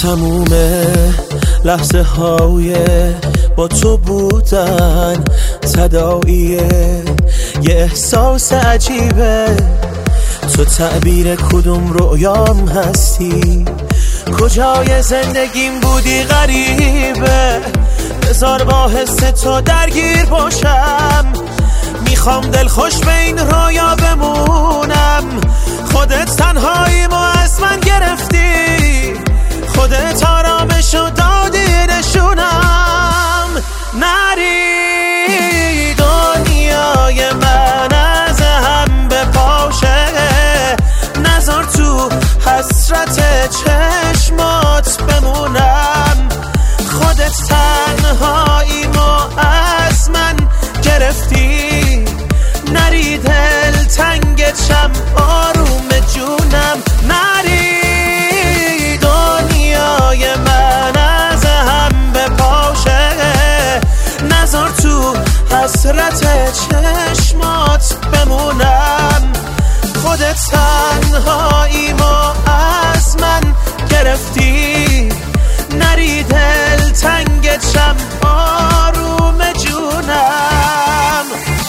تموم لحظه های با تو بودن تداعیه، یه احساس عجیبه. تو تعبیر کدوم رویام هستی، کجای زندگیم بودی غریبه. بذار با حس تو درگیر باشم، میخوام دلخوش به این رویا بمونم. خودت تنهاییمو از من گرفتی، خودت آرامشو دادی نشونم. نری دنیای من از هم بپاشه، نذار تو حسرت چشمات بمونم. خودت تنهاییمو از من گرفتی، نری دل تنگت شم آروم جونم. نری دنیای من از هم بپاشه، نذار تو حسرت چشمات بمونم. خودت تنهاییمو از من گرفتی، نری دل تنگت شم آروم جونم.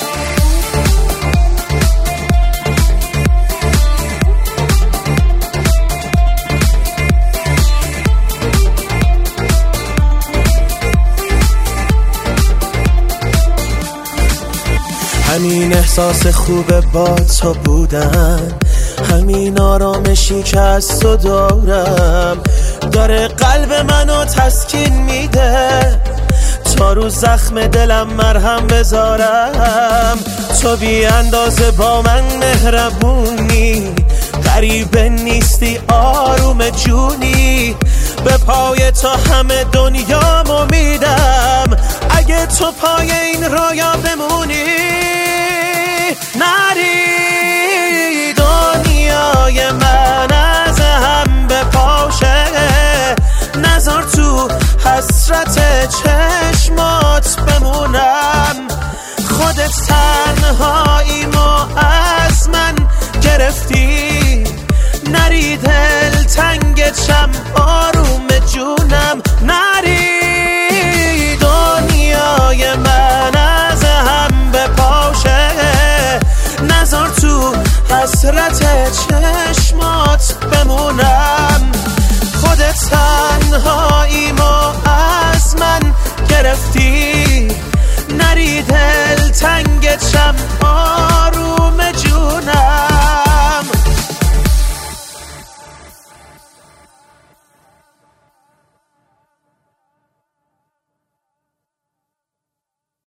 همین احساس خوبه با تو بودن، همین آرامشی که از تو دارم، داره قلب منو تسکین میده. تا رو زخم دلم مرهم بذارم، تو بی اندازه با من مهربونی. غریبه نیستی آروم جونی، به پای تو همه دنیامو میدم. اگه تو پای این رویا بمونی، نری دنیای من از هم بپاشه، نذار تو حسرت چشمات بمونم. خودت تنهاییمو از من گرفتی، نری دل تنگت شم آروم جونم. نری دنیای من از هم بپاشه، نذار تو حسرت